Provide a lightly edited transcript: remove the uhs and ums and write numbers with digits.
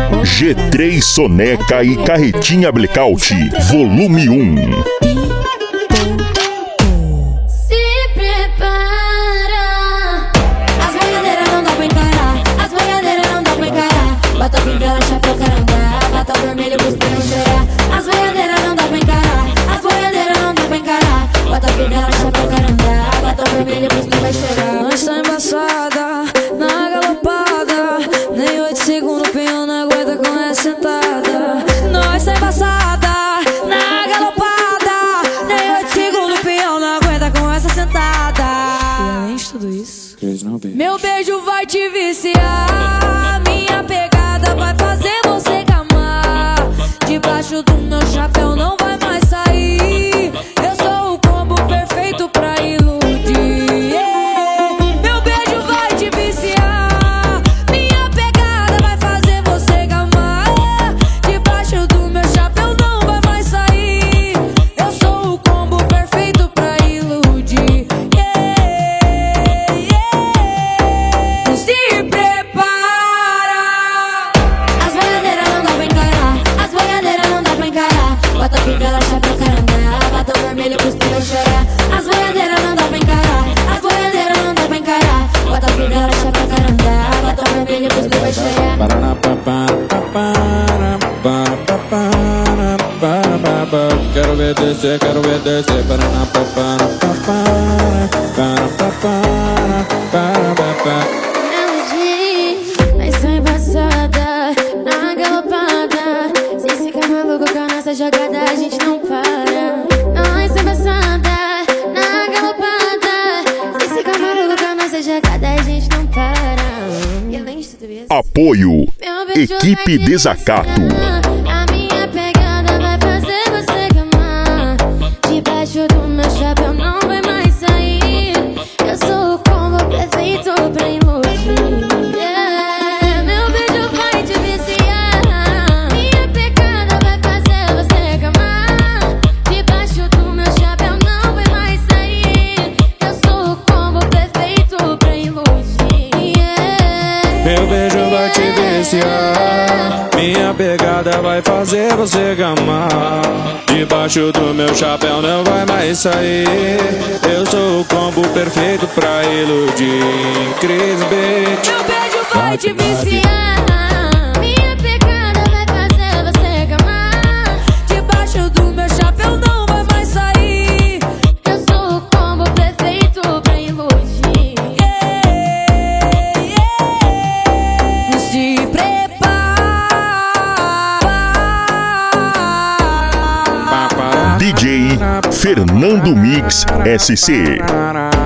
G3 Soneca e Carretinha Blackout, volume 1. Se prepara. As boiadeiras não dá pra encarar. As boiadeiras não dá pra encarar. Bota a fivela, chapéu, caranga. Bota o vermelho pros pinos chorar. As boiadeiras não dá pra encarar. As boiadeiras não dá pra encarar. Bota a fivela, chapéu, caranga. Bota o vermelho pros pinos chorar. Nós tá embaçada, na galopada. Nem 8 segundos o pinhão não aguenta com essa sentada. Nós tá embaçada, na galopada. Nem 8 segundos o pinhão não aguenta com essa sentada. E além de tudo isso, meu beijo vai te viciar. Minha pegada vai fazer você gamar. Debaixo do meu chapéu não vai mais sair. Eu sou o combo perfeito pra iludir. Meu beijo vai te viciar. Minha pegada vai fazer você gamar. Debaixo do meu chapéu não vai mais sair. Eu sou o combo perfeito pra iludir. Se prepara. As boiadeiras não dá pra encarar. As boiadeiras não dá pra encarar. Bota a fivela, chapéu, caranga. Bota o vermelho pros pinos chorar. As boiadeiras não dá pra encarar. As boiadeiras não dá pra encarar. Bota a fivela, chapéu, caranga. Bota o vermelho pros pinos chorar. Quero ver descer, quero ver descer. Nós tá embaçada, na galopada. Se fica maluco com a nossa jogada, a gente não para. Nós tá embaçada, na galopada. Se fica maluco com a nossa jogada, a gente não para. E além de tudo isso, Apoio meu beijo vai Equipe te Desacato. viciar. A minha pegada vai fazer você gamar. Debaixo do meu chapéu não vai mais sair. Eu sou o combo perfeito pra iludir. Meu beijo vai te viciar. Minha pegada vai fazer você gamar. Debaixo do meu chapéu não vai mais sair. Eu sou o combo perfeito pra iludir. Meu beijo vai te viciar. Minha pegada vai fazer você gamar. Debaixo do meu chapéu não vai mais sair. Eu sou o combo perfeito pra iludir. Chris Beat. Meu beijo vai te viciar. Minha pegada vai fazer você gamar. Debaixo do meu chapéu não vai mais sair. Eu sou o combo perfeito pra iludir. se prepara. DJ Fernando Mix SC.